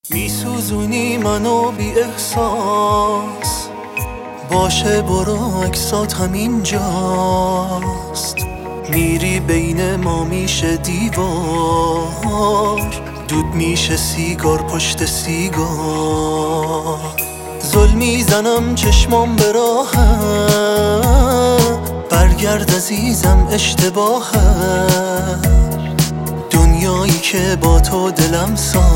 میسوزونی منو بی احساس، باشه برو عکسات همینجاست. میری بین ما میشه دیوار، دود میشه سیگار پشت سیگار. زل میزنم چشمام به راهت، برگرد عزیزم اشتباهه. دنیایی که با تو دلم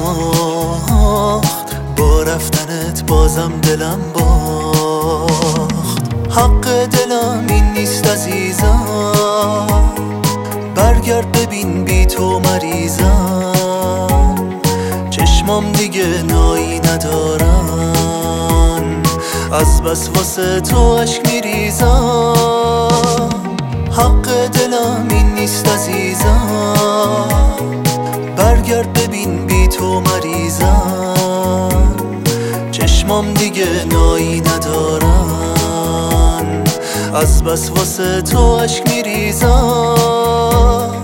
ساخت، با رفتنت بازم دلم باخت. حق دلم این نیست عزیزم، برگرد ببین بی تو مریضم. چشمام دیگه نایی ندارن، از بس واسه تو اشک میریزم. حق دلم این نیست عزیزم، برگرد ببین بی تو مریضم. چشمام دیگه نایی ندارن، از بس واسه تو اشک میریزم.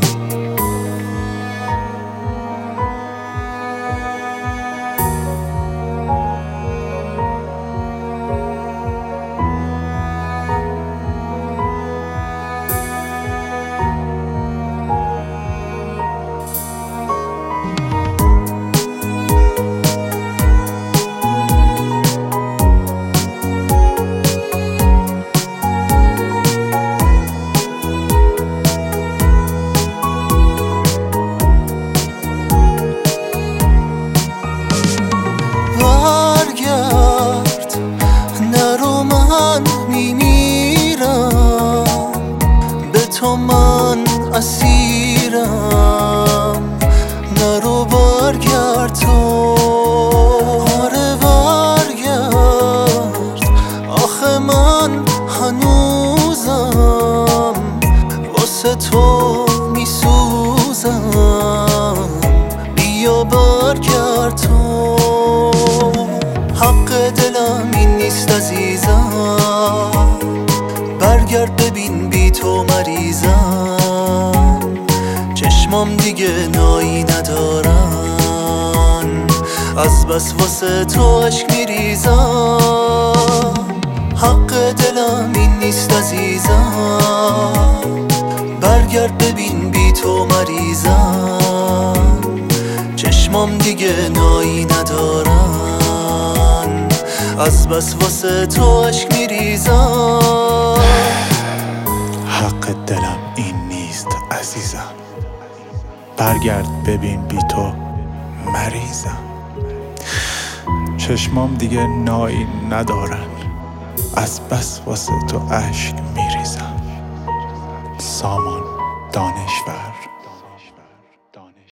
تو من اسیرم، نرو برگرد تو. آره برگرد، آخه من هنوزم واسه تو میسوزم. بیا برگرد تو، حق دلم این نیست عزیزم، برگرد ببین بی تو مریضم. چشمام دیگه نایی ندارن، از بس واسه تو اشک میریزم. حق دلم این نیست عزیزم، برگرد ببین بی تو مریضم. چشمام دیگه نایی ندارن، از بس واسه تو اشک میریزم. حق دلم این نیست عزیزم، برگرد ببین بی تو مریضم. چشمام دیگه نایی ندارن، از بس واسه تو اشک میریزم. سامان دانشور.